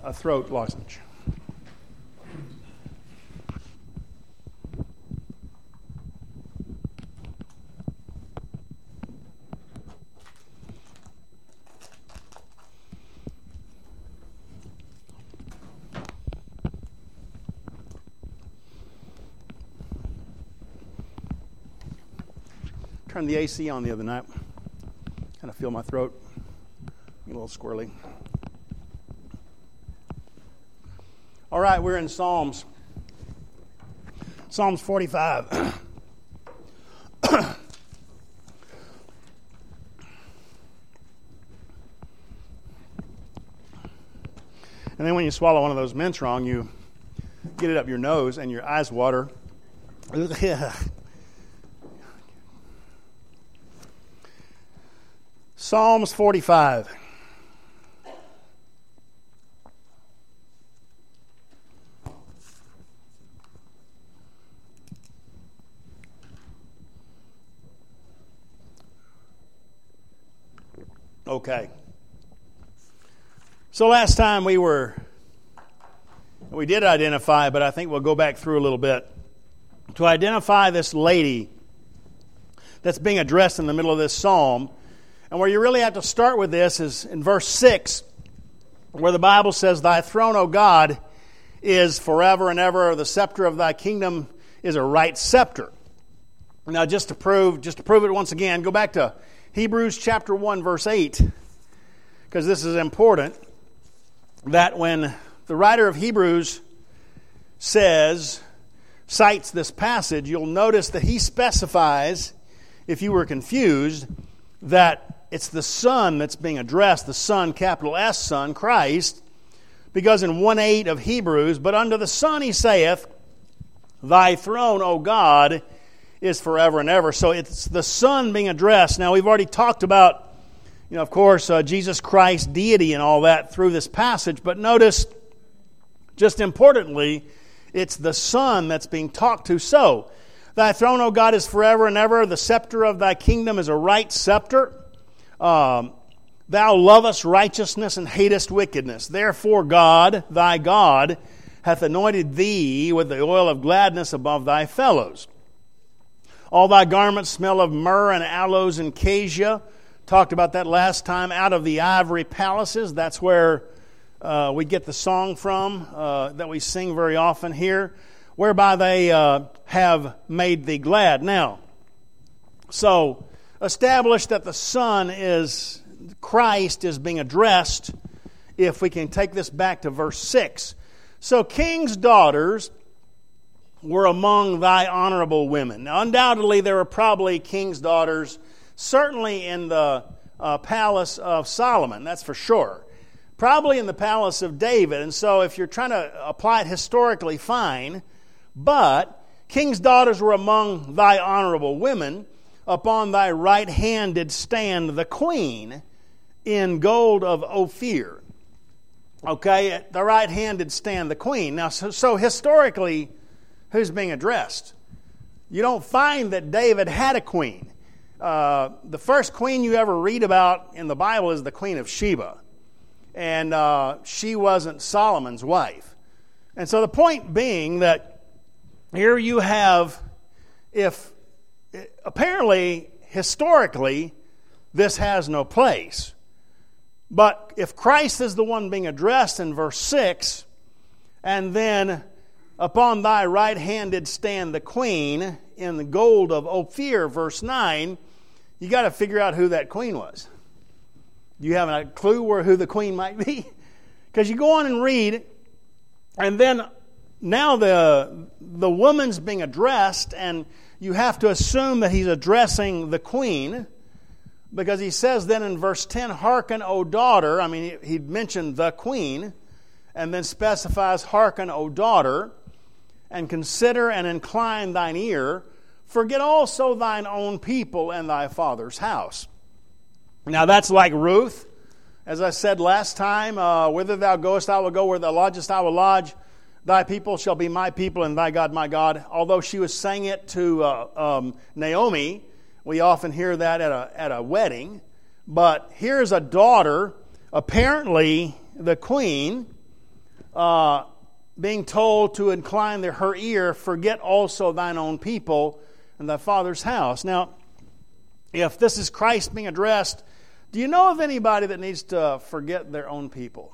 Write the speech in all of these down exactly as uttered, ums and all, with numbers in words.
a throat lozenge. Turned the A C on the other night. Kind of feel my throat a little squirrely. All right, we're in Psalms. Psalms forty-five. And then when you swallow one of those mints wrong, you get it up your nose and your eyes water. Psalms forty-five. Okay. So last time we were, we did identify, but I think we'll go back through a little bit to identify this lady that's being addressed in the middle of this psalm. And where you really have to start with this is in verse six, where the Bible says, "Thy throne, O God, is forever and ever. The scepter of thy kingdom is a right scepter." Now, just to prove, just to prove it once again, go back to Hebrews chapter one, verse eight, because this is important, that when the writer of Hebrews says, cites this passage, you'll notice that he specifies, if you were confused, that it's the Son that's being addressed, the Son, capital S, Son, Christ, because in one eight of Hebrews, "But unto the Son he saith, Thy throne, O God, is forever and ever." So it's the Son being addressed. Now, we've already talked about, you know, of course, uh, Jesus Christ's deity and all that through this passage, but notice, just importantly, it's the Son that's being talked to. So, "Thy throne, O God, is forever and ever. The scepter of thy kingdom is a right scepter. Um, thou lovest righteousness and hatest wickedness. Therefore God, thy God, hath anointed thee with the oil of gladness above thy fellows. All thy garments smell of myrrh and aloes and cassia." Talked about that last time. "Out of the ivory palaces." That's where uh, we get the song from uh, that we sing very often here. "Whereby they uh, have made thee glad." Now, so establish that the Son is, Christ is being addressed, if we can take this back to verse six. "So king's daughters were among thy honorable women." Now, undoubtedly, there were probably king's daughters, certainly in the uh, palace of Solomon, that's for sure. Probably in the palace of David. And so if you're trying to apply it historically, fine. But king's daughters were among thy honorable women. "Upon thy right hand did stand the queen in gold of Ophir." Okay, at the right hand did stand the queen. Now, so, so historically, who's being addressed? You don't find that David had a queen. Uh, the first queen you ever read about in the Bible is the Queen of Sheba. And uh, she wasn't Solomon's wife. And so the point being that here you have, if apparently, historically, this has no place. But if Christ is the one being addressed in verse six, and then "Upon thy right hand did stand the queen in the gold of Ophir," verse nine, you got to figure out who that queen was. Do you have a clue where who the queen might be? Because you go on and read, and then now the the woman's being addressed, and you have to assume that he's addressing the queen, because he says then in verse ten, "Hearken, O daughter." I mean, he mentioned the queen, and then specifies, "Hearken, O daughter, and consider and incline thine ear. Forget also thine own people and thy father's house." Now that's like Ruth. As I said last time, uh, "Whither thou goest, I will go. Where thou lodgest, I will lodge. Thy people shall be my people, and thy God my God." Although she was saying it to uh, um, Naomi, we often hear that at a at a wedding. But here's a daughter, apparently the queen, uh, being told to incline their, her ear, forget also thine own people and thy father's house. Now, if this is Christ being addressed, do you know of anybody that needs to forget their own people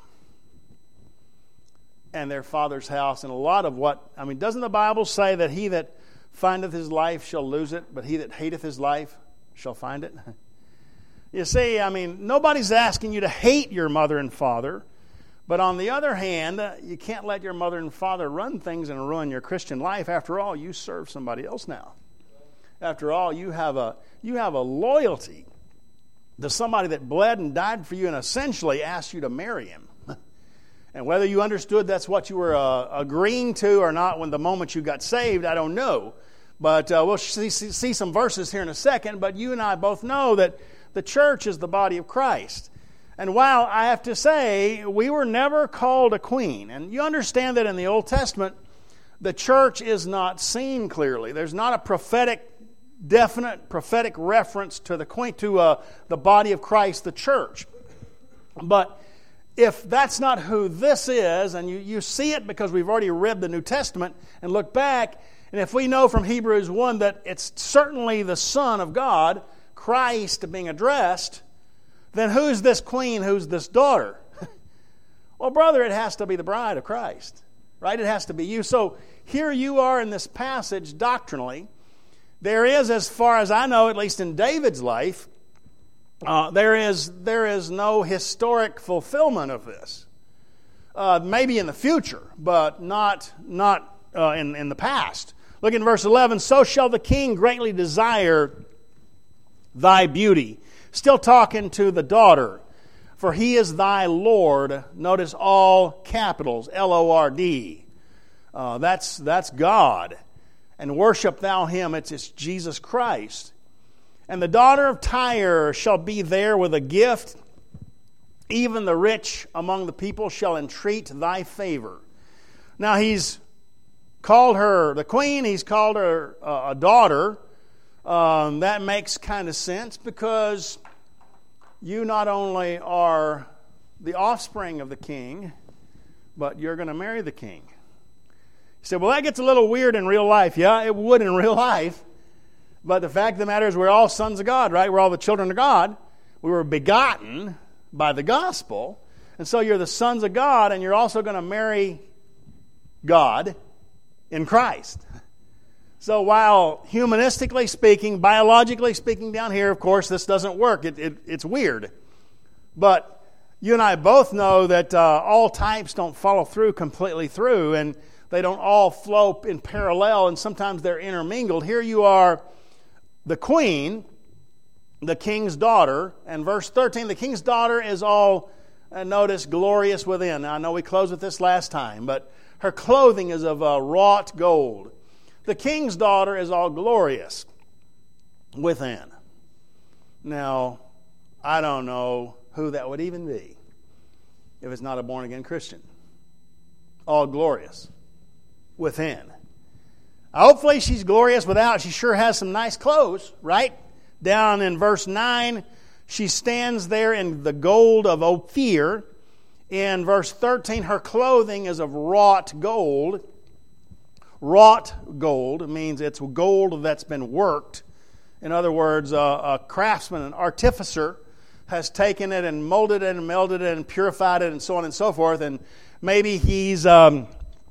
and their father's house? And a lot of what, I mean, doesn't the Bible say that he that findeth his life shall lose it, but he that hateth his life shall find it? You see, I mean, nobody's asking you to hate your mother and father, but on the other hand, you can't let your mother and father run things and ruin your Christian life. After all, you serve somebody else now. After all, you have a you have a loyalty to somebody that bled and died for you and essentially asked you to marry him. And whether you understood that's what you were uh, agreeing to or not when the moment you got saved, I don't know. But uh, we'll see, see some verses here in a second. But you and I both know that the church is the body of Christ. And while I have to say, we were never called a queen. And you understand that in the Old Testament, the church is not seen clearly. There's not a prophetic, definite prophetic reference to the queen, to uh, the body of Christ, the church. But if that's not who this is, and you, you see it because we've already read the New Testament and look back, and if we know from Hebrews one that it's certainly the Son of God, Christ, being addressed, then who's this queen, who's this daughter? Well, brother, it has to be the bride of Christ, right? It has to be you. So here you are in this passage doctrinally. There is, as far as I know, at least in David's life, Uh, there is there is no historic fulfillment of this. Uh, maybe in the future, but not not uh, in, in the past. Look in verse eleven. So shall the king greatly desire thy beauty. Still talking to the daughter. For he is thy Lord. Notice all capitals, L O R D. Uh, that's, that's God. And worship thou him. It's, it's Jesus Christ. And the daughter of Tyre shall be there with a gift. Even the rich among the people shall entreat thy favor. Now he's called her the queen. He's called her uh, a daughter. Um, that makes kind of sense because you not only are the offspring of the king, but you're going to marry the king. You say, well, that gets a little weird in real life. Yeah, it would in real life. But the fact of the matter is we're all sons of God, right? We're all the children of God. We were begotten by the gospel. And so you're the sons of God, and you're also going to marry God in Christ. So while humanistically speaking, biologically speaking down here, of course, this doesn't work. It, it, it's weird. But you and I both know that uh, all types don't follow through completely through, and they don't all flow in parallel, and sometimes they're intermingled. Here you are, the queen, the king's daughter, and verse thirteen, the king's daughter is all, uh, notice, glorious within. Now, I know we closed with this last time, but her clothing is of uh, wrought gold. The king's daughter is all glorious within. Now, I don't know who that would even be if it's not a born-again Christian. All glorious within. Hopefully she's glorious without. She sure has some nice clothes, right? Down in verse nine, she stands there in the gold of Ophir. In verse thirteen, her clothing is of wrought gold. Wrought gold means it's gold that's been worked. In other words, a, a craftsman, an artificer, has taken it and molded it and melded it and purified it and so on and so forth. And maybe he's um,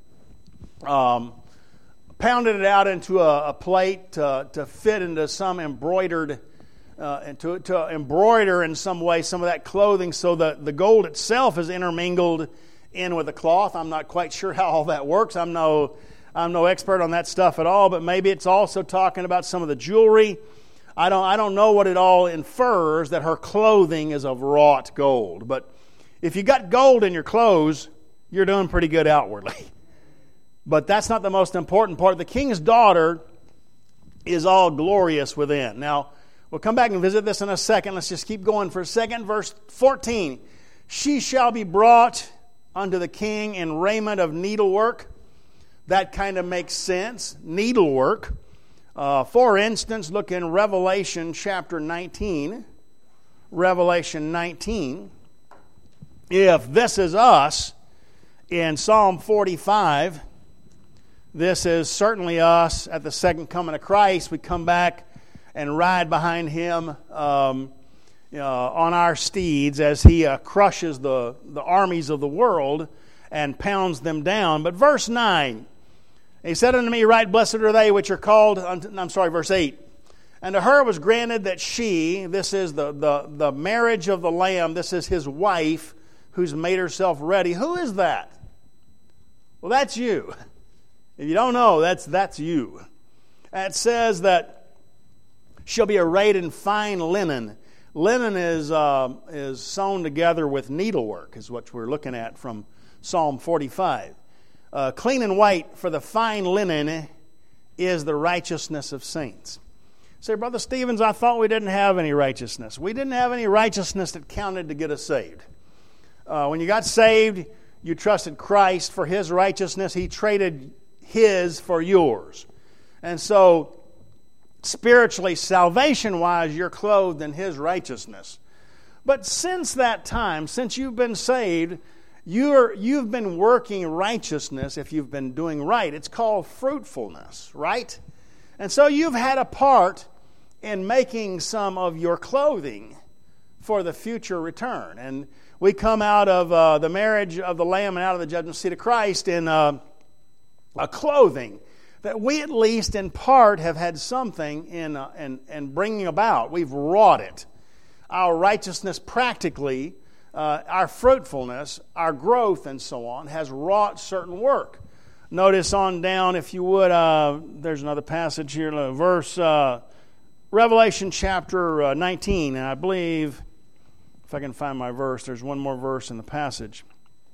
um, pounded it out into a, a plate to, to fit into some embroidered, uh, and to, to embroider in some way some of that clothing so that the gold itself is intermingled in with the cloth. I'm not quite sure how all that works. I'm no, I'm no expert on that stuff at all, but maybe it's also talking about some of the jewelry. I don't, I don't know what it all infers that her clothing is of wrought gold. But if you got gold in your clothes, you're doing pretty good outwardly. But that's not the most important part. The king's daughter is all glorious within. Now, we'll come back and visit this in a second. Let's just keep going for a second. Verse fourteen. She shall be brought unto the king in raiment of needlework. That kind of makes sense. Needlework. Uh, for instance, look in Revelation chapter nineteen. Revelation nineteen. If this is us in Psalm forty-five, this is certainly us at the second coming of Christ. We come back and ride behind Him um, uh, on our steeds as He uh, crushes the, the armies of the world and pounds them down. But verse nine, He said unto me, right blessed are they which are called, unto, I'm sorry, verse eight. And to her was granted that she, this is the, the, the marriage of the Lamb, this is His wife who's made herself ready. Who is that? Well, that's you. If you don't know, that's that's you. It says that she'll be arrayed in fine linen. Linen is uh, is sewn together with needlework, is what we're looking at from Psalm forty-five. Uh, clean and white, for the fine linen is the righteousness of saints. Say, Brother Stevens, I thought we didn't have any righteousness. We didn't have any righteousness that counted to get us saved. Uh, when you got saved, you trusted Christ for His righteousness. He traded His for yours. And so, spiritually, salvation-wise, you're clothed in His righteousness. But since that time, since you've been saved, you're, you've been working righteousness if you've been doing right. It's called fruitfulness, right? And so you've had a part in making some of your clothing for the future return. And we come out of uh, the marriage of the Lamb and out of the judgment seat of Christ in uh, a clothing that we at least in part have had something in, uh, in, in bringing about. We've wrought it. Our righteousness practically, uh, our fruitfulness, our growth and so on has wrought certain work. Notice on down, if you would, uh, there's another passage here, verse, uh, Revelation chapter uh, nineteen, and I believe, if I can find my verse, there's one more verse in the passage.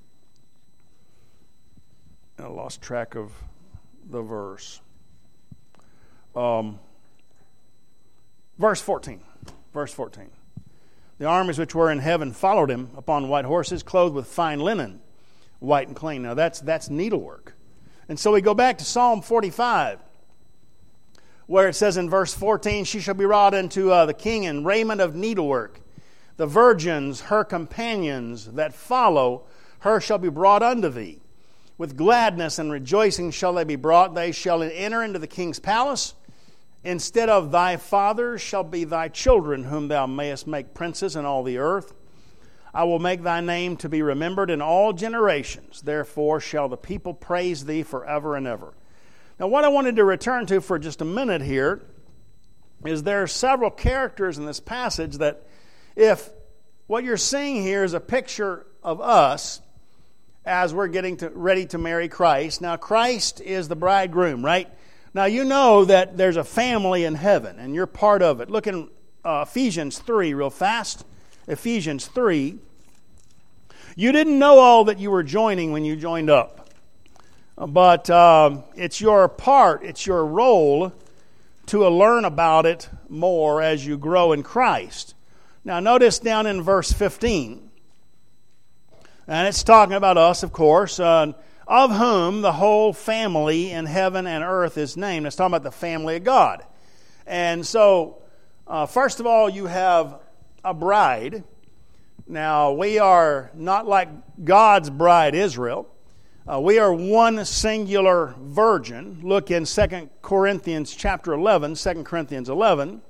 And I lost track of the verse. Um, verse fourteen. Verse fourteen. The armies which were in heaven followed Him upon white horses, clothed with fine linen, white and clean. Now that's that's needlework. And so we go back to Psalm forty-five, where it says in verse fourteen, she shall be wrought unto uh, the king in raiment of needlework. The virgins, her companions that follow, her shall be brought unto thee. With gladness and rejoicing shall they be brought. They shall enter into the king's palace. Instead of thy fathers shall be thy children, whom thou mayest make princes in all the earth. I will make thy name to be remembered in all generations. Therefore shall the people praise thee forever and ever. Now what I wanted to return to for just a minute here is there are several characters in this passage that if what you're seeing here is a picture of us as we're getting to, ready to marry Christ. Now Christ is the bridegroom, right? Now you know that there's a family in heaven and you're part of it. Look in uh, Ephesians three real fast. Ephesians three. You didn't know all that you were joining when you joined up. But um, it's your part, it's your role to learn about it more as you grow in Christ. Now notice down in verse fifteen. And it's talking about us, of course, uh, of whom the whole family in heaven and earth is named. It's talking about the family of God. And so, uh, first of all, you have a bride. Now, we are not like God's bride, Israel. Uh, we are one singular virgin. Look in Second Corinthians chapter eleven, Second Corinthians eleven.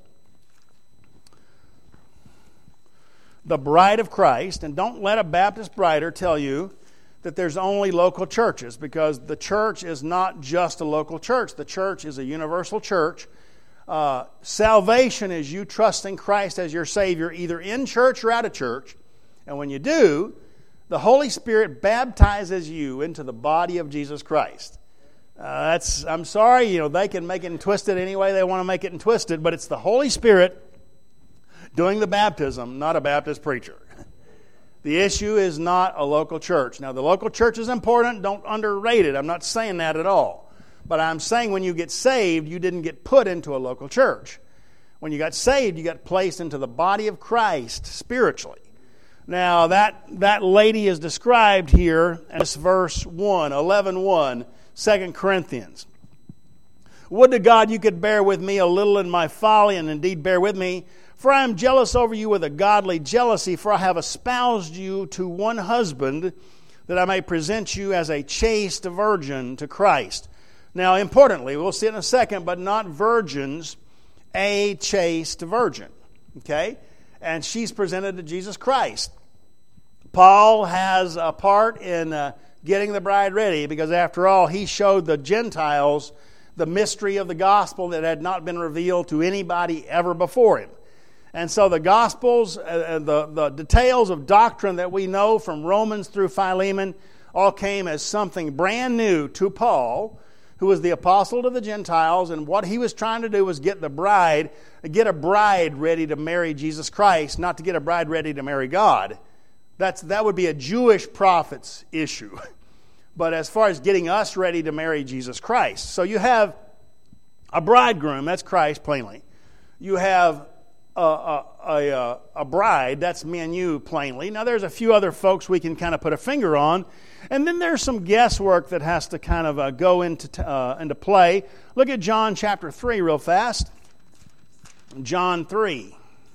The bride of Christ. And don't let a Baptist brider tell you that there's only local churches, because the church is not just a local church. The church is a universal church. Uh, salvation is you trusting Christ as your Savior, either in church or out of church. And when you do, the Holy Spirit baptizes you into the body of Jesus Christ. Uh, that's I'm sorry, you know, they can make it and twist it any way they want to make it and twist it, but it's the Holy Spirit doing the baptism, not a Baptist preacher. The issue is not a local church. Now, the local church is important. Don't underrate it. I'm not saying that at all. But I'm saying when you get saved, you didn't get put into a local church. When you got saved, you got placed into the body of Christ spiritually. Now, that, that lady is described here as verse one, eleven one, Second Corinthians. Would to God you could bear with me a little in my folly, and indeed bear with me. For I am jealous over you with a godly jealousy, for I have espoused you to one husband, that I may present you as a chaste virgin to Christ. Now, importantly, we'll see it in a second, but not virgins, a chaste virgin. Okay? And she's presented to Jesus Christ. Paul has a part in uh, getting the bride ready, because after all, he showed the Gentiles the mystery of the gospel that had not been revealed to anybody ever before him. And so the Gospels, uh, the, the details of doctrine that we know from Romans through Philemon all came as something brand new to Paul, who was the apostle to the Gentiles, and what he was trying to do was get the bride, get a bride ready to marry Jesus Christ, not to get a bride ready to marry God. That's, that would be a Jewish prophet's issue. But as far as getting us ready to marry Jesus Christ. So you have a bridegroom, that's Christ plainly. You have A, a, a, a bride, that's me and you plainly. Now there's a few other folks we can kind of put a finger on. And then there's some guesswork that has to kind of uh, go into, uh, into play. Look at John chapter three real fast. John three.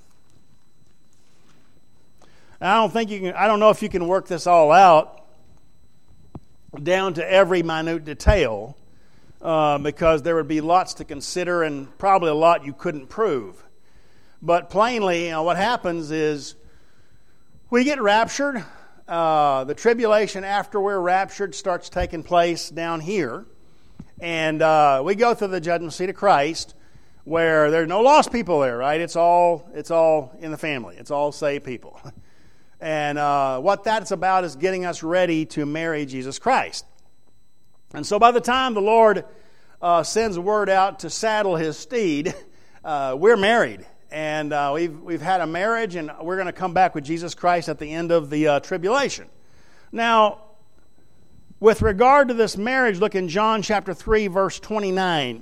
I don't think you can, I don't know if you can work this all out down to every minute detail, uh, because there would be lots to consider and probably a lot you couldn't prove. But plainly, you know, what happens is we get raptured. Uh, the tribulation after we're raptured starts taking place down here. And uh, we go through the judgment seat of Christ, where there are no lost people there, right? It's all it's all in the family. It's all saved people. And uh, what that's about is getting us ready to marry Jesus Christ. And so by the time the Lord uh, sends word out to saddle His steed, uh, we're married. And uh, we've we've had a marriage, and we're going to come back with Jesus Christ at the end of the uh, tribulation. Now, with regard to this marriage, look in John chapter three, verse twenty-nine.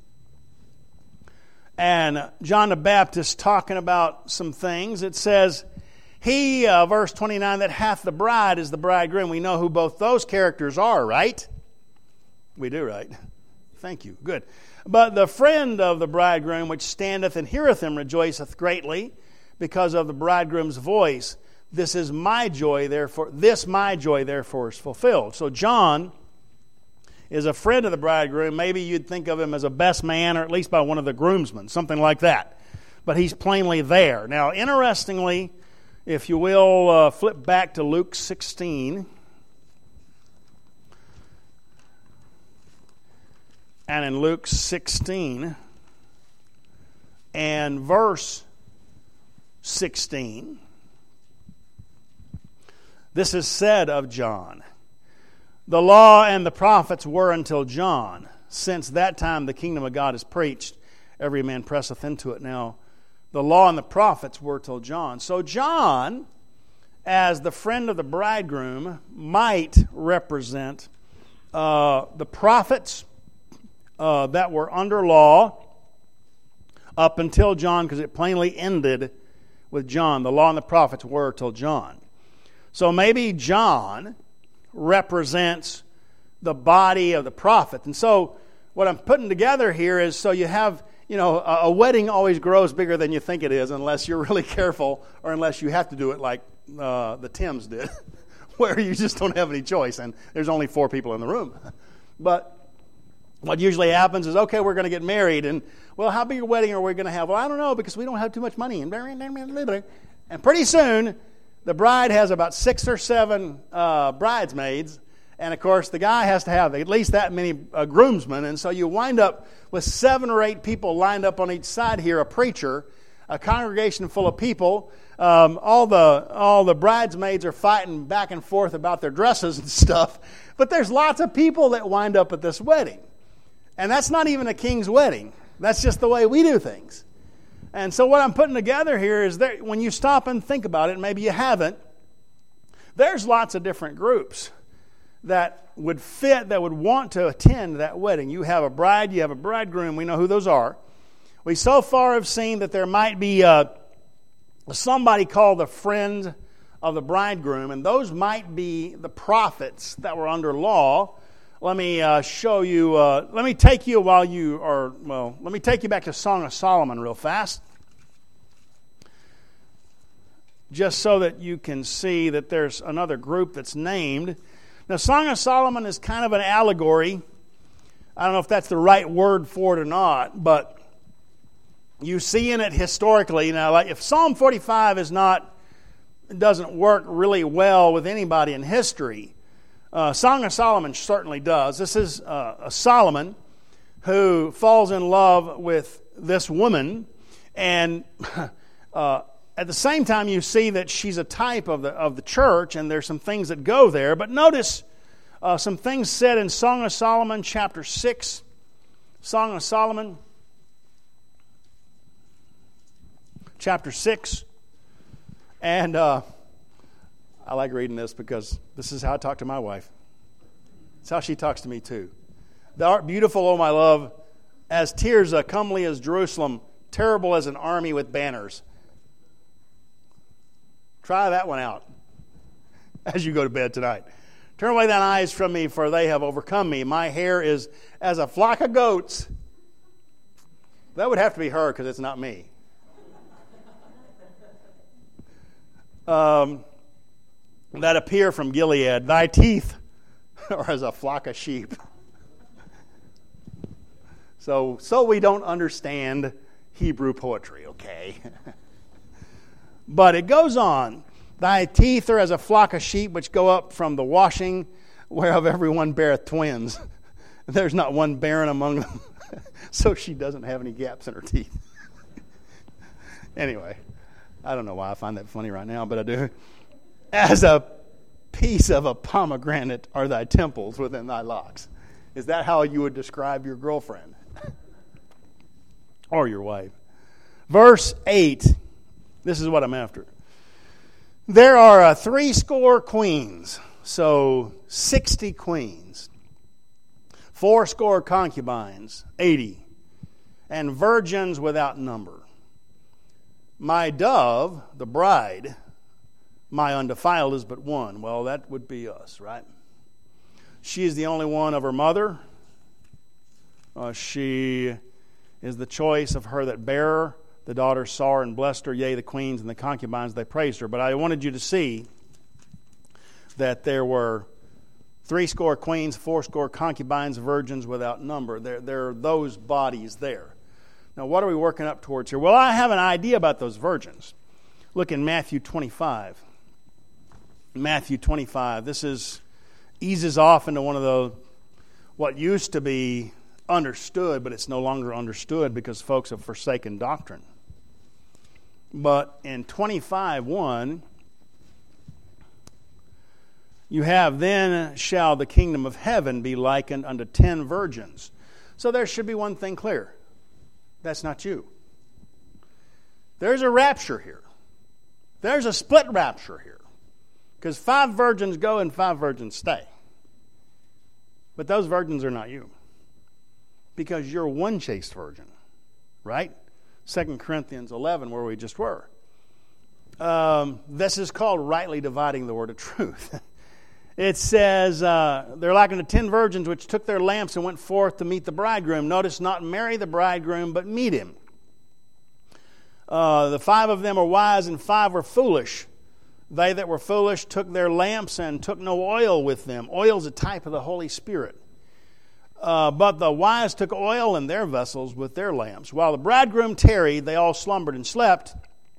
And John the Baptist talking about some things. It says, He, uh, verse twenty-nine, that hath the bride is the bridegroom. We know who both those characters are, right? We do, right? Thank you. Good. But the friend of the bridegroom, which standeth and heareth him, rejoiceth greatly because of the bridegroom's voice. This is my joy, therefore, this my joy, therefore, is fulfilled. So John is a friend of the bridegroom. Maybe you'd think of him as a best man, or at least by one of the groomsmen, something like that. But he's plainly there. Now, interestingly, if you will, uh, flip back to Luke sixteen. And in Luke sixteen and verse sixteen, this is said of John. The law and the prophets were until John. Since that time the kingdom of God is preached. Every man presseth into it. Now, the law and the prophets were till John. So John, as the friend of the bridegroom, might represent uh, the prophets Uh, that were under law up until John, because it plainly ended with John. The law and the prophets were till John. So maybe John represents the body of the prophet. And so what I'm putting together here is, so you have, you know, a, a wedding always grows bigger than you think it is unless you're really careful, or unless you have to do it like uh, the Tims did, where you just don't have any choice and there's only four people in the room. But what usually happens is, okay, we're going to get married, and, well, how big a wedding are we going to have? Well, I don't know, because we don't have too much money. And pretty soon, the bride has about six or seven uh, bridesmaids, and, of course, the guy has to have at least that many uh, groomsmen, and so you wind up with seven or eight people lined up on each side here, a preacher, a congregation full of people. Um, all the all the bridesmaids are fighting back and forth about their dresses and stuff, but there's lots of people that wind up at this wedding. And that's not even a king's wedding. That's just the way we do things. And so what I'm putting together here is that when you stop and think about it, maybe you haven't, there's lots of different groups that would fit, that would want to attend that wedding. You have a bride, you have a bridegroom. We know who those are. We so far have seen that there might be uh, somebody called the friend of the bridegroom, and those might be the prophets that were under law. Let me uh, show you, uh, let me take you while you are, well, let me take you back to Song of Solomon real fast. Just so that you can see that there's another group that's named. Now, Song of Solomon is kind of an allegory. I don't know if that's the right word for it or not, but you see in it historically. Now, like if Psalm forty-five is not, doesn't work really well with anybody in history, uh, Song of Solomon certainly does. This is uh, a Solomon who falls in love with this woman, and uh, at the same time you see that she's a type of the of the church, and there's some things that go there. But notice uh, some things said in Song of Solomon chapter six. Song of Solomon chapter six. And uh, I like reading this because this is how I talk to my wife. It's how she talks to me too. Thou art beautiful, O my love, as Tirzah, comely as Jerusalem, terrible as an army with banners. Try that one out as you go to bed tonight. Turn away thine eyes from me, for they have overcome me. My hair is as a flock of goats. That would have to be her because it's not me. Um, that appear from Gilead. Thy teeth are as a flock of sheep. So, so we don't understand Hebrew poetry, okay? But it goes on. Thy teeth are as a flock of sheep which go up from the washing, whereof every one beareth twins. There's not one barren among them. So she doesn't have any gaps in her teeth. Anyway, I don't know why I find that funny right now, but I do. As a piece of a pomegranate are thy temples within thy locks. Is that how you would describe your girlfriend? Or your wife? Verse eight. This is what I'm after. There are uh, three score queens, so sixty queens. Four score concubines, eighty. And virgins without number. My dove, the bride, my undefiled is but one. Well, that would be us, right? She is the only one of her mother. Uh, she is the choice of her that bare her. The daughters saw her and blessed her, yea, the queens and the concubines, they praised her. But I wanted you to see that there were three score queens, four score concubines, virgins without number. There, there are those bodies there. Now, what are we working up towards here? Well, I have an idea about those virgins. Look in Matthew twenty-five. Matthew twenty-five. This is eases off into one of the what used to be understood, but it's no longer understood because folks have forsaken doctrine. But in twenty-five one, you have, then shall the kingdom of heaven be likened unto ten virgins. So there should be one thing clear. That's not you. There's a rapture here. There's a split rapture here. Because five virgins go and five virgins stay. But those virgins are not you. Because you're one chaste virgin. Right? Second Corinthians eleven, where we just were. Um, this is called rightly dividing the word of truth. It says, uh, they're likened to ten virgins which took their lamps and went forth to meet the bridegroom. Notice, not marry the bridegroom, but meet him. Uh, the five of them are wise and five were foolish. They that were foolish took their lamps and took no oil with them. Oil is a type of the Holy Spirit. Uh, but the wise took oil in their vessels with their lamps. While the bridegroom tarried, they all slumbered and slept.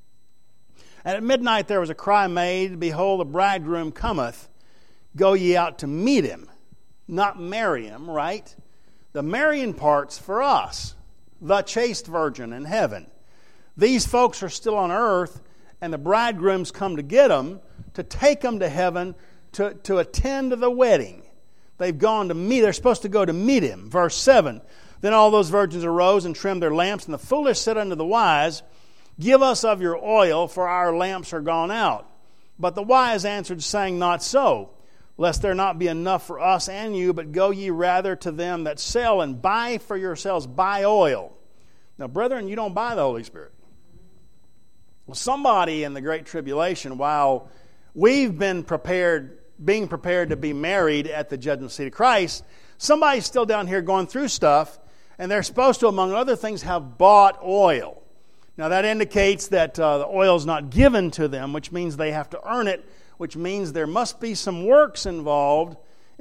And at midnight there was a cry made, Behold, the bridegroom cometh. Go ye out to meet him. Not marry him, right? The marrying part's for us. The chaste virgin in heaven. These folks are still on earth, and the bridegroom's come to get them, to take them to heaven, to, to attend the wedding. They've gone to meet, they're supposed to go to meet him. Verse seven, Then all those virgins arose and trimmed their lamps, and the foolish said unto the wise, Give us of your oil, for our lamps are gone out. But the wise answered, saying, Not so, lest there not be enough for us and you, but go ye rather to them that sell and buy for yourselves, buy oil. Now, brethren, you don't buy the Holy Spirit. Well, somebody in the Great Tribulation, while we've been prepared, being prepared to be married at the judgment seat of Christ, somebody's still down here going through stuff, and they're supposed to, among other things, have bought oil. Now, that indicates that uh, the oil is not given to them, which means they have to earn it, which means there must be some works involved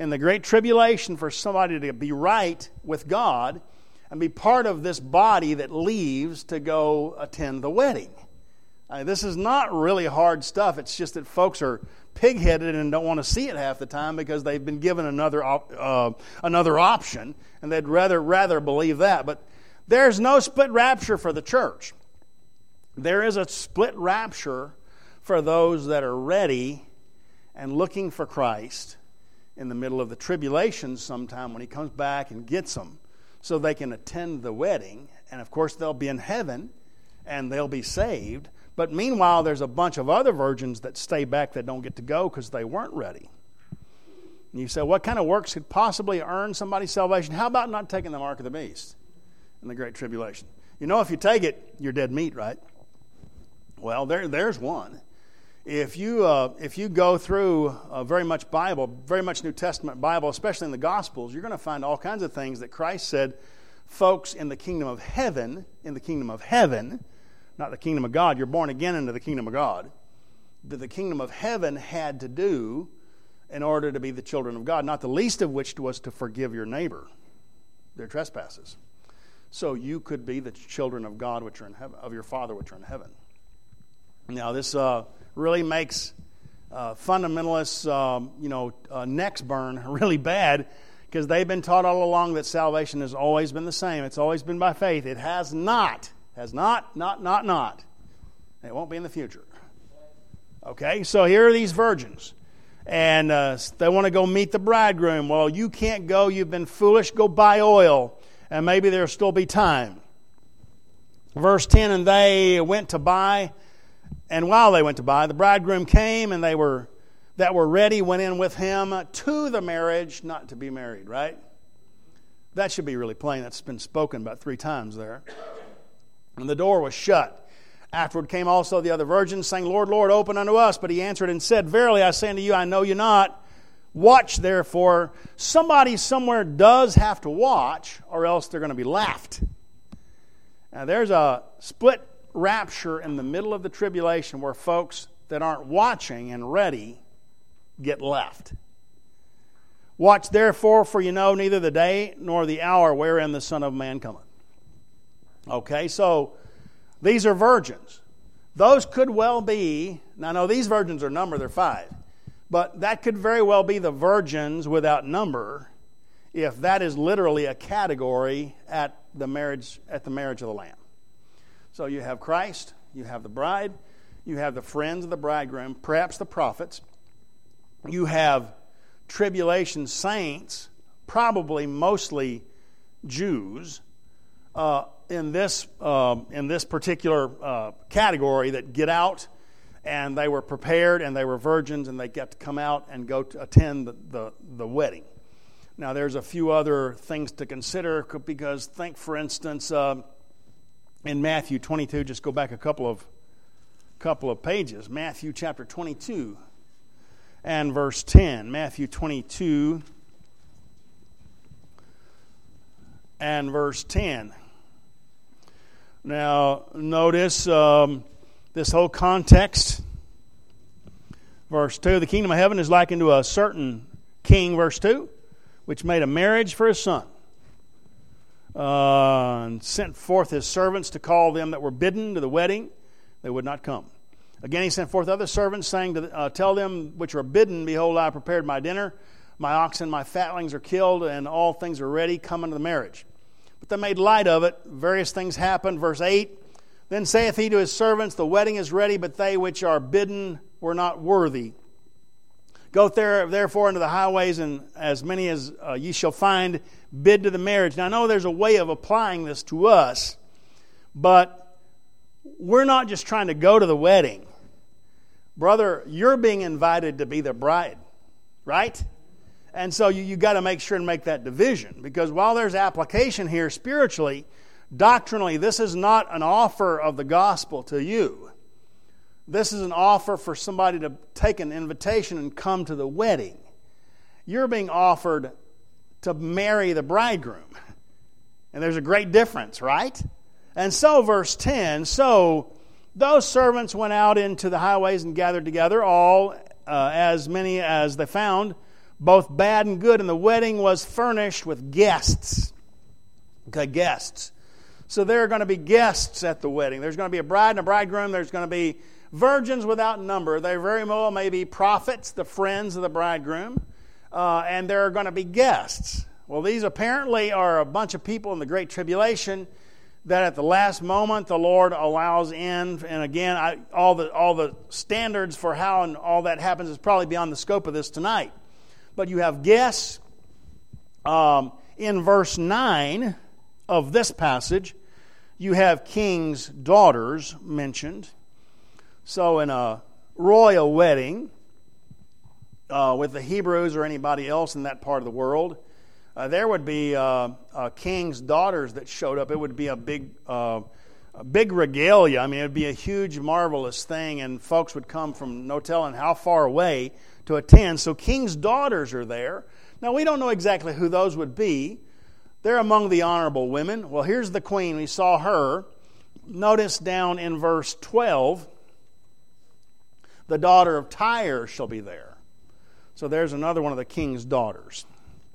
in the Great Tribulation for somebody to be right with God and be part of this body that leaves to go attend the wedding. Uh, this is not really hard stuff. It's just that folks are pig-headed and don't want to see it half the time because they've been given another op- uh, another option, and they'd rather rather believe that. But there's no split rapture for the church. There is a split rapture for those that are ready and looking for Christ in the middle of the tribulation sometime when He comes back and gets them so they can attend the wedding. And of course they'll be in heaven and they'll be saved. But meanwhile, there's a bunch of other virgins that stay back that don't get to go because they weren't ready. And you say, what kind of works could possibly earn somebody's salvation? How about not taking the mark of the beast in the Great Tribulation? You know, if you take it, you're dead meat, right? Well, there, there's one. If you uh, if you go through uh, very much Bible, very much New Testament Bible, especially in the Gospels, you're going to find all kinds of things that Christ said folks in the kingdom of heaven, in the kingdom of heaven, not the kingdom of God, you're born again into the kingdom of God, that the kingdom of heaven had to do in order to be the children of God, not the least of which was to forgive your neighbor their trespasses. So you could be the children of God which are in heaven, of your Father which are in heaven. Now this uh, really makes uh, fundamentalists, um, you know, uh, necks burn really bad because they've been taught all along that salvation has always been the same. It's always been by faith. It has not. Has not, not, not, not. It won't be in the future. Okay, so here are these virgins. And uh, they want to go meet the bridegroom. Well, you can't go. You've been foolish. Go buy oil. And maybe there'll still be time. Verse ten, and they went to buy. And while they went to buy, the bridegroom came, and they were that were ready went in with him to the marriage, not to be married, right? That should be really plain. That's been spoken about three times there. And the door was shut. Afterward came also the other virgins, saying, Lord, Lord, open unto us. But he answered and said, Verily I say unto you, I know you not. Watch therefore. Somebody somewhere does have to watch, or else they're going to be laughed. Now there's a split rapture in the middle of the tribulation where folks that aren't watching and ready get left. Watch therefore, for you know neither the day nor the hour wherein the Son of Man cometh. Okay, so these are virgins. Those could well be, now no, these virgins are numbered, they're five. But that could very well be the virgins without number if that is literally a category at the marriage at the marriage of the Lamb. So you have Christ, you have the bride, you have the friends of the bridegroom, perhaps the prophets. You have tribulation saints, probably mostly Jews, uh, in this uh, in this particular uh, category that get out, and they were prepared, and they were virgins, and they get to come out and go to attend the, the, the wedding. Now, there's a few other things to consider, because think, for instance, uh, in Matthew twenty-two, just go back a couple of couple of pages. Matthew chapter twenty-two and verse ten. Matthew twenty-two and verse ten. Now, notice um, this whole context. Verse two, the kingdom of heaven is likened to a certain king, verse two, which made a marriage for his son, uh, and sent forth his servants to call them that were bidden to the wedding. They would not come. Again, he sent forth other servants, saying, to uh, tell them which are bidden, behold, I have prepared my dinner. My oxen, my fatlings are killed, and all things are ready. Come unto the marriage. But they made light of it. Various things happened. Verse eight, then saith he to his servants, the wedding is ready, but they which are bidden were not worthy. Go there, therefore into the highways, and as many as uh, ye shall find, bid to the marriage. Now I know there's a way of applying this to us, but we're not just trying to go to the wedding. Brother, you're being invited to be the bride, right? And so you, you got to make sure and make that division, because while there's application here spiritually, doctrinally, this is not an offer of the gospel to you. This is an offer for somebody to take an invitation and come to the wedding. You're being offered to marry the bridegroom. And there's a great difference, right? And so, verse ten, so those servants went out into the highways and gathered together all, uh, as many as they found, both bad and good, and the wedding was furnished with guests. Okay, guests. So there are going to be guests at the wedding. There's going to be a bride and a bridegroom. There's going to be virgins without number. They very well may be prophets, the friends of the bridegroom. Uh, and there are going to be guests. Well, these apparently are a bunch of people in the Great Tribulation that at the last moment the Lord allows in. And again, I, all the all the standards for how and all that happens is probably beyond the scope of this tonight. But you have guests. Um, in verse nine of this passage, you have king's daughters mentioned. So in a royal wedding uh, with the Hebrews or anybody else in that part of the world, uh, there would be uh, uh, king's daughters that showed up. It would be a big, uh, a big regalia. I mean, it would be a huge, marvelous thing, and folks would come from no telling how far away to attend. So king's daughters are there. Now, we don't know exactly who those would be. They're among the honorable women. Well, here's the queen. We saw her. Notice down in verse twelve, the daughter of Tyre shall be there. So there's another one of the king's daughters.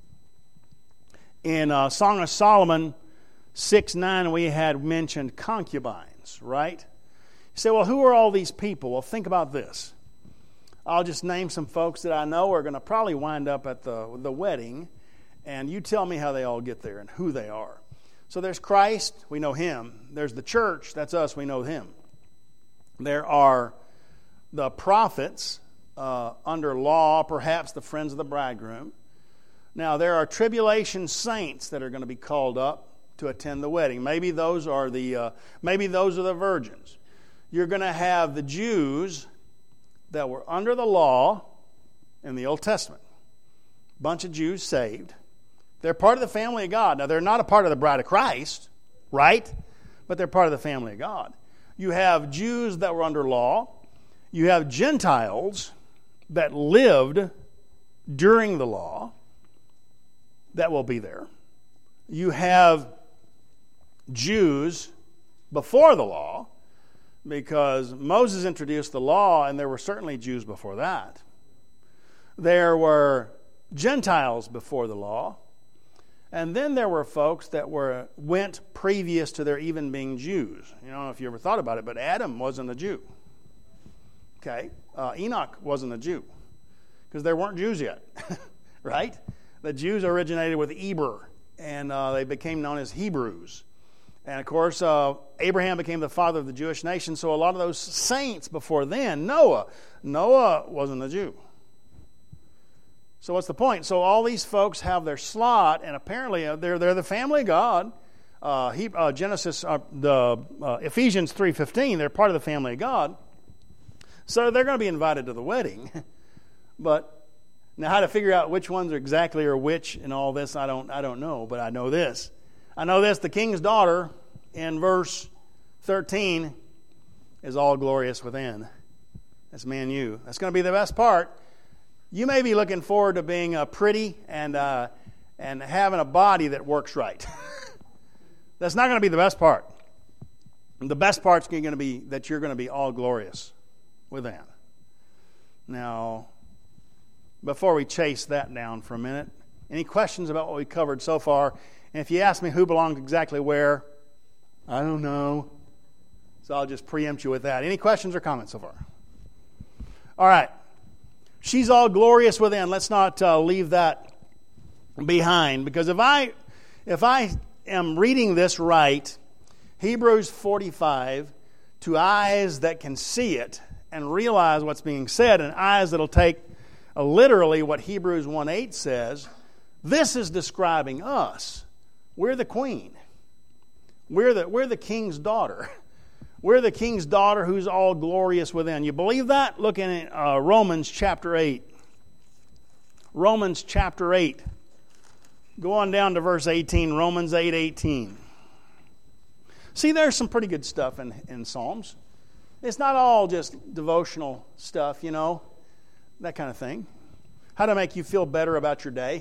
In uh, Song of Solomon six nine, we had mentioned concubines, right? You say, well, who are all these people? Well, think about this. I'll just name some folks that I know are going to probably wind up at the, the wedding. And you tell me how they all get there and who they are. So there's Christ, we know Him. There's the church, that's us, we know Him. There are the prophets uh, under law, perhaps the friends of the bridegroom. Now there are tribulation saints that are going to be called up to attend the wedding. Maybe those are the uh, maybe those are the virgins. You're going to have the Jews that were under the law in the Old Testament. Bunch of Jews saved. They're part of the family of God. Now, they're not a part of the bride of Christ, right? But they're part of the family of God. You have Jews that were under law. You have Gentiles that lived during the law that will be there. You have Jews before the law, because Moses introduced the law, and there were certainly Jews before that. There were Gentiles before the law. And then there were folks that were went previous to their even being Jews. You don't know if you ever thought about it, but Adam wasn't a Jew. Okay? Uh, Enoch wasn't a Jew. Because there weren't Jews yet. Right? The Jews originated with Eber, and uh, they became known as Hebrews. And of course, uh, Abraham became the father of the Jewish nation, so a lot of those saints before then, Noah, Noah wasn't a Jew. So what's the point? So all these folks have their slot, and apparently they're they're the family of God. Uh, he, uh, Genesis, uh, the uh, Ephesians three fifteen, they're part of the family of God. So they're going to be invited to the wedding. But now, how to figure out which ones are exactly or which and all this, I don't I don't know. But I know this. I know this: the king's daughter in verse thirteen is all glorious within. That's man, you. That's going to be the best part. You may be looking forward to being uh, pretty and uh, and having a body that works right. That's not going to be the best part. The best part's going to be that you're going to be all glorious within. Now, before we chase that down for a minute, any questions about what we covered so far? And if you ask me who belongs exactly where, I don't know. So I'll just preempt you with that. Any questions or comments so far? All right. She's all glorious within. Let's not uh, leave that behind, because if I if I am reading this right, Hebrews forty-five, to eyes that can see it and realize what's being said, and eyes that'll take uh, literally what Hebrews one eight says, this is describing us. We're the queen. We're the we're the king's daughter. We're the king's daughter who's all glorious within. You believe that? Look in uh, Romans chapter eight. Romans chapter eight. Go on down to verse eighteen. Romans eight eighteen. See, there's some pretty good stuff in, in Psalms. It's not all just devotional stuff, you know, that kind of thing. How to make you feel better about your day.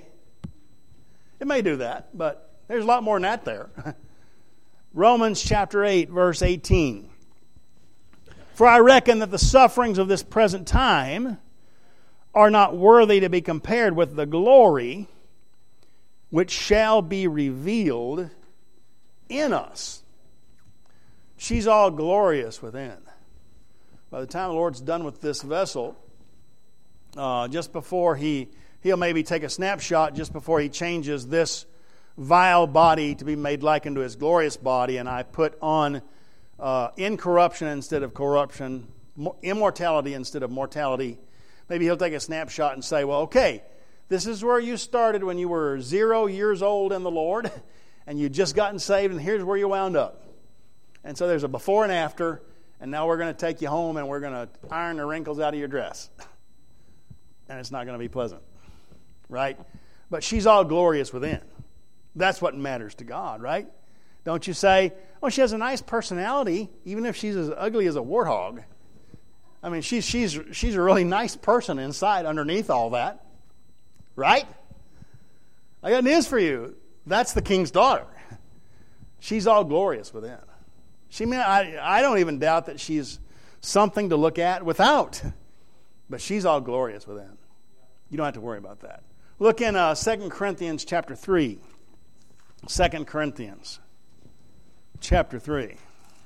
It may do that, but there's a lot more than that there. Romans chapter eight, verse eighteen. For I reckon that the sufferings of this present time are not worthy to be compared with the glory which shall be revealed in us. She's all glorious within. By the time the Lord's done with this vessel, uh, just before he, he'll maybe take a snapshot just before he changes this vile body to be made like unto his glorious body, and I put on uh, incorruption instead of corruption, immortality instead of mortality. Maybe he'll take a snapshot and say, well, okay, this is where you started when you were zero years old in the Lord, and you just gotten saved, and here's where you wound up. And so there's a before and after, and now we're going to take you home, and we're going to iron the wrinkles out of your dress. And it's not going to be pleasant, right? But she's all glorious within. That's what matters to God, right? Don't you say, oh, she has a nice personality, even if she's as ugly as a warthog. I mean, she's she's she's a really nice person inside, underneath all that. Right? I got news for you. That's the king's daughter. She's all glorious within. She may, I, I don't even doubt that she's something to look at without. But she's all glorious within. You don't have to worry about that. Look in uh, Second Corinthians chapter three. Second Corinthians chapter three.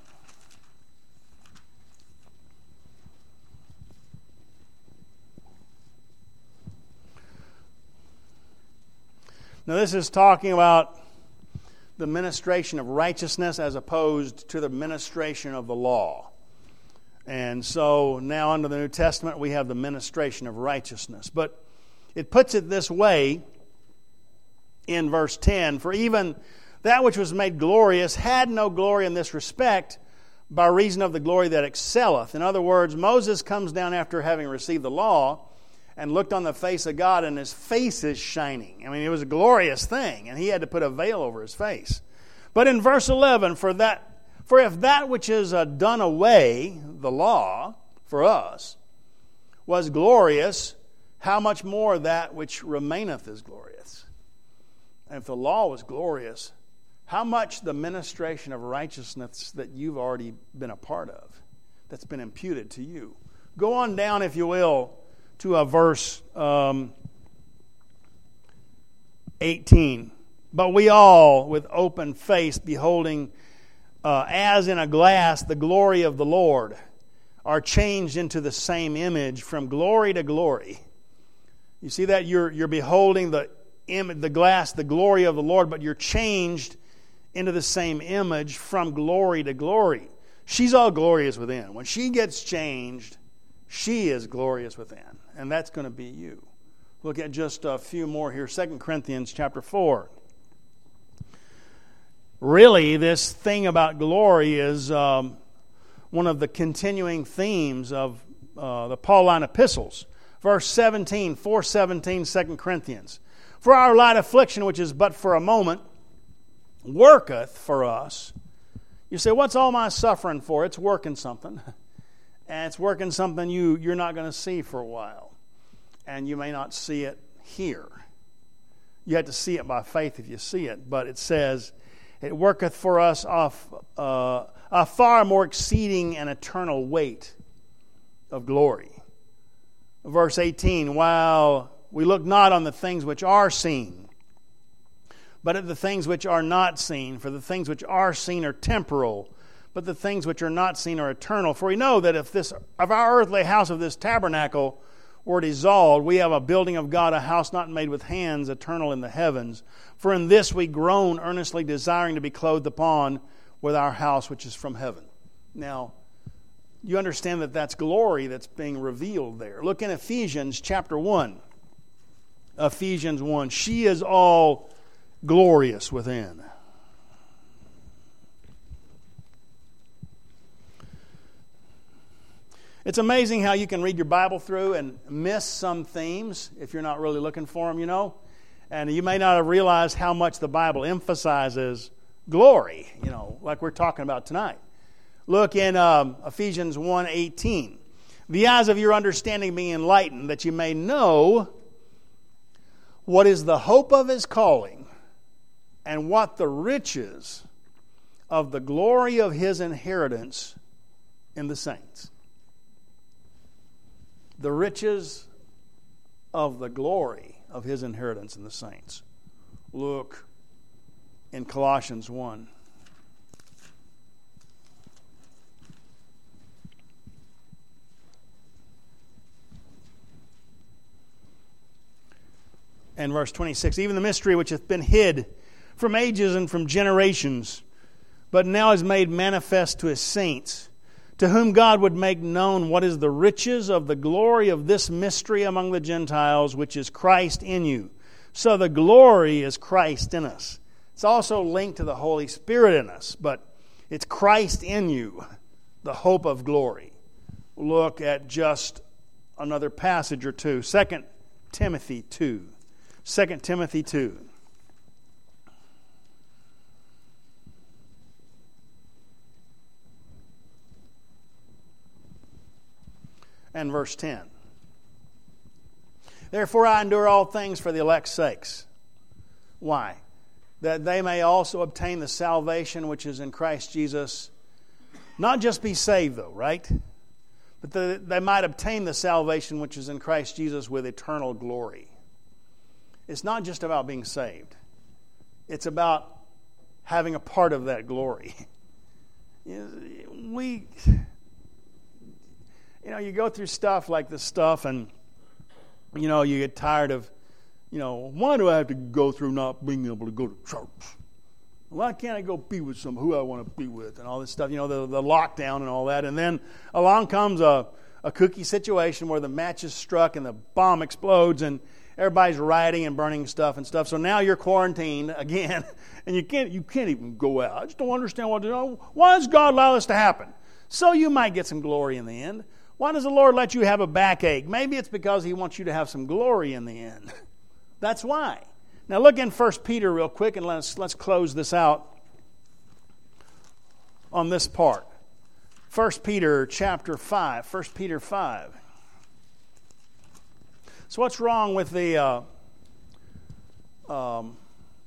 Now this is talking about the ministration of righteousness as opposed to the ministration of the law. And so now under the New Testament we have the ministration of righteousness. But it puts it this way in verse ten, for even that which was made glorious had no glory in this respect by reason of the glory that excelleth. In other words, Moses comes down after having received the law and looked on the face of God, and his face is shining. I mean, it was a glorious thing, and he had to put a veil over his face. But in verse eleven, for that, for if that which is uh, done away, the law, for us, was glorious, how much more that which remaineth is glorious? And if the law was glorious, how much the ministration of righteousness that you've already been a part of, that's been imputed to you. Go on down, if you will, to a verse um, eighteen. But we all, with open face, beholding uh, as in a glass the glory of the Lord, are changed into the same image from glory to glory. You see that? You're, you're beholding the, im- the glass, the glory of the Lord, but you're changed into the same image from glory to glory. She's all glorious within. When she gets changed, she is glorious within. And that's going to be you. Look at just a few more here. Second Corinthians chapter four. Really, this thing about glory is um, one of the continuing themes of uh, the Pauline epistles. Verse seventeen, four seventeen, Second Corinthians. For our light affliction, which is but for a moment, worketh for us. You say, what's all my suffering for? It's working something. And it's working something you, you're not going to see for a while. And you may not see it here. You have to see it by faith if you see it. But it says, it worketh for us off, uh, a far more exceeding and eternal weight of glory. Verse eighteen, while we look not on the things which are seen, but at the things which are not seen. For the things which are seen are temporal, but the things which are not seen are eternal. For we know that if this of our earthly house of this tabernacle were dissolved, we have a building of God, a house not made with hands, eternal in the heavens. For in this we groan, earnestly desiring to be clothed upon with our house which is from heaven. Now, you understand that that's glory that's being revealed there. Look in Ephesians chapter one. Ephesians one. She is all glorious within. It's amazing how you can read your Bible through and miss some themes if you're not really looking for them, you know. And you may not have realized how much the Bible emphasizes glory, you know, like we're talking about tonight. Look in um, Ephesians one eighteen. The eyes of your understanding being enlightened, that you may know what is the hope of His calling, and what the riches of the glory of His inheritance in the saints. The riches of the glory of His inheritance in the saints. Look in Colossians one. And verse twenty-six, even the mystery which hath been hid from ages and from generations, but now is made manifest to His saints, to whom God would make known what is the riches of the glory of this mystery among the Gentiles, which is Christ in you. So the glory is Christ in us. It's also linked to the Holy Spirit in us, but it's Christ in you, the hope of glory. Look at just another passage or two. Second Timothy two. Second Timothy two. And verse ten. Therefore I endure all things for the elect's sakes. Why? That they may also obtain the salvation which is in Christ Jesus. Not just be saved though, right? But that they might obtain the salvation which is in Christ Jesus with eternal glory. It's not just about being saved. It's about having a part of that glory. We, you know, you go through stuff like this stuff and, you know, you get tired of, you know, why do I have to go through not being able to go to church? Why can't I go be with some who I want to be with and all this stuff, you know, the, the lockdown and all that. And then along comes a, a kooky situation where the match is struck and the bomb explodes and everybody's rioting and burning stuff and stuff. So now you're quarantined again, and you can't you can't even go out. I just don't understand what to do. Why does God allow this to happen? So you might get some glory in the end. Why does the Lord let you have a backache? Maybe it's because He wants you to have some glory in the end. That's why. Now look in First Peter real quick, and let's let's close this out on this part. First Peter chapter five. First Peter five. So what's wrong with the uh, um,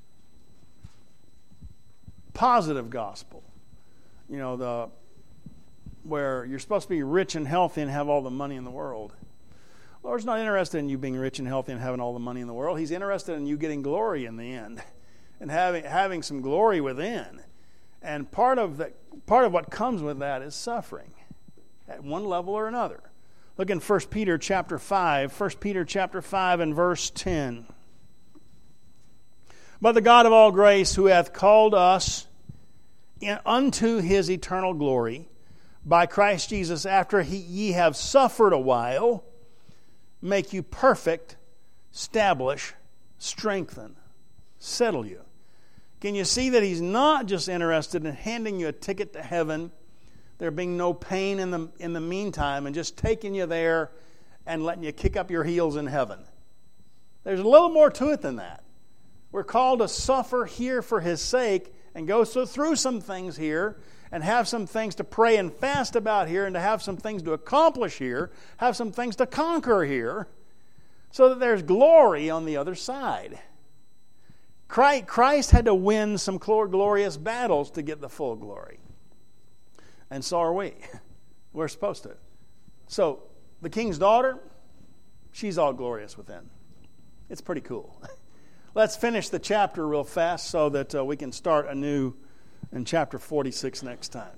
positive gospel? You know, the where you're supposed to be rich and healthy and have all the money in the world. The Lord's not interested in you being rich and healthy and having all the money in the world. He's interested in you getting glory in the end and having having some glory within. And part of the, part of what comes with that is suffering at one level or another. Look in First Peter chapter five. First Peter chapter five and verse ten. But the God of all grace, who hath called us in, unto His eternal glory, by Christ Jesus, after he, ye have suffered a while, make you perfect, establish, strengthen, settle you. Can you see that He's not just interested in handing you a ticket to heaven, there being no pain in the in the meantime, and just taking you there and letting you kick up your heels in heaven? There's a little more to it than that. We're called to suffer here for His sake and go so through some things here and have some things to pray and fast about here and to have some things to accomplish here, have some things to conquer here, so that there's glory on the other side. Christ had to win some glorious battles to get the full glory. And so are we. We're supposed to. So, the king's daughter, she's all glorious within. It's pretty cool. Let's finish the chapter real fast so that uh, we can start anew in chapter forty-six next time.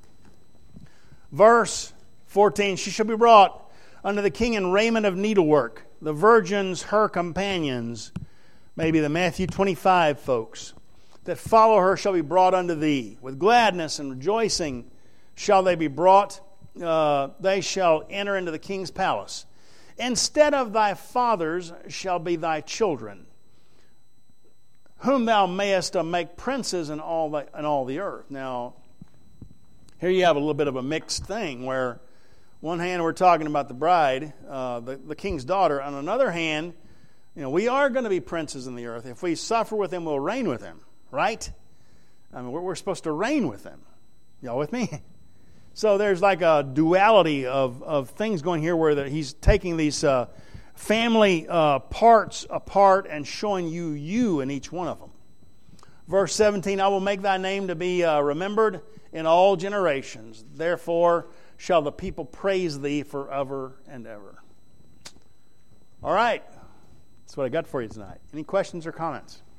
Verse fourteen, she shall be brought unto the king in raiment of needlework, the virgins her companions, maybe the Matthew twenty-five folks, that follow her shall be brought unto thee. With gladness and rejoicing shall they be brought, uh, they shall enter into the king's palace. Instead of thy fathers shall be thy children, whom thou mayest uh, make princes in all the in all the earth. Now, here you have a little bit of a mixed thing, where one hand we're talking about the bride, uh, the, the king's daughter. On another hand, you know, we are going to be princes in the earth. If we suffer with Him, we'll reign with Him, right? I mean, we're, we're supposed to reign with Him. Y'all with me? So there's like a duality of, of things going here where the, He's taking these uh, family uh, parts apart and showing you you in each one of them. Verse seventeen, I will make thy name to be uh, remembered in all generations. Therefore shall the people praise thee forever and ever. All right. That's what I got for you tonight. Any questions or comments?